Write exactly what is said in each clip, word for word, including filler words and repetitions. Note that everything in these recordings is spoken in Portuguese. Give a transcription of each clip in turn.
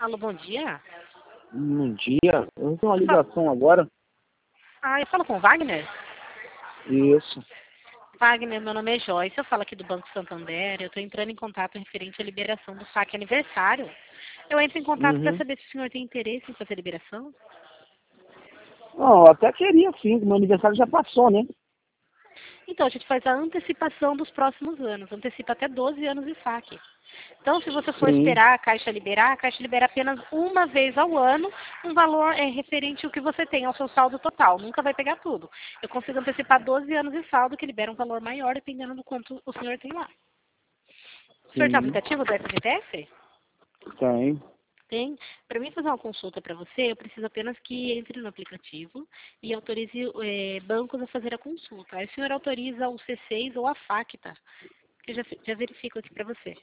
Alô, bom dia. Bom dia. Eu tenho uma ligação agora. Ah, eu falo com o Wagner? Isso. Wagner, meu nome é Joyce, eu falo aqui do Banco Santander, eu estou entrando em contato referente à liberação do saque aniversário. Eu entro em contato para Uhum. saber se o senhor tem interesse em fazer a liberação. Não, eu até queria sim, meu aniversário já passou, né? Então, a gente faz a antecipação dos próximos anos, antecipa até doze anos de saque. Então, se você for Sim. esperar a Caixa liberar, a Caixa libera apenas uma vez ao ano, um valor é referente ao que você tem, ao seu saldo total. Nunca vai pegar tudo. Eu consigo antecipar doze anos de saldo, que libera um valor maior, dependendo do quanto o senhor tem lá. O senhor tem Sim. aplicativo do F G T S? Tem. Tem. Para mim fazer uma consulta para você, eu preciso apenas que entre no aplicativo e autorize eh, bancos a fazer a consulta. Aí o senhor autoriza o C seis ou a Facta, que eu já, já verifico aqui para você.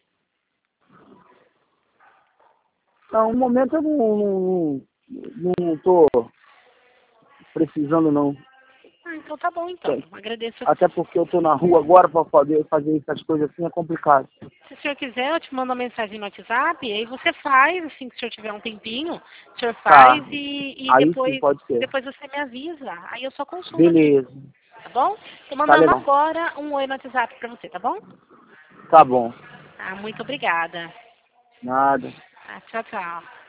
Não, no momento eu não, não, não tô precisando não. Ah, então tá bom então. Tem. Agradeço. Até porque eu tô na rua agora para poder fazer essas coisas assim é complicado. Se o senhor quiser, eu te mando uma mensagem no WhatsApp, e aí você faz, assim que o senhor tiver um tempinho, o senhor Tá. faz e, e Aí sim depois, pode ser. depois você me avisa. Aí eu só consulto aqui, Beleza. tá bom? Tô Tá mandando legal. agora um oi no WhatsApp pra você, tá bom? Tá bom. Ah, muito obrigada. Nada. Ah, tchau, tchau.